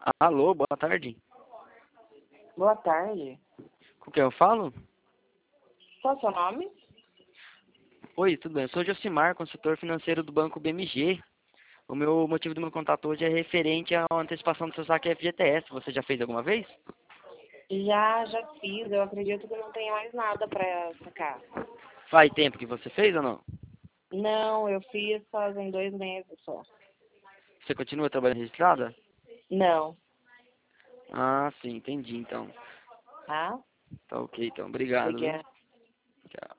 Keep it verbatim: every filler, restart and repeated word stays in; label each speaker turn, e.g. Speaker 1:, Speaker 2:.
Speaker 1: Alô, boa tarde.
Speaker 2: Boa tarde.
Speaker 1: Com quem eu falo?
Speaker 2: Qual é o seu nome?
Speaker 1: Oi, tudo bem? Eu sou o Josimar, consultor financeiro do Banco B M G. O meu motivo do meu contato hoje é referente à antecipação do seu saque F G T S. Você já fez alguma vez?
Speaker 2: Já, já fiz. Eu acredito que não tenha mais nada pra sacar.
Speaker 1: Faz tempo que você fez ou não?
Speaker 2: Não, eu fiz fazem dois meses só.
Speaker 1: Você continua trabalhando registrada?
Speaker 2: Não,
Speaker 1: Ah, sim, entendi então.
Speaker 2: tá?
Speaker 1: Tá ok, então. Obrigado, viu?
Speaker 2: Obrigada.
Speaker 1: Tchau.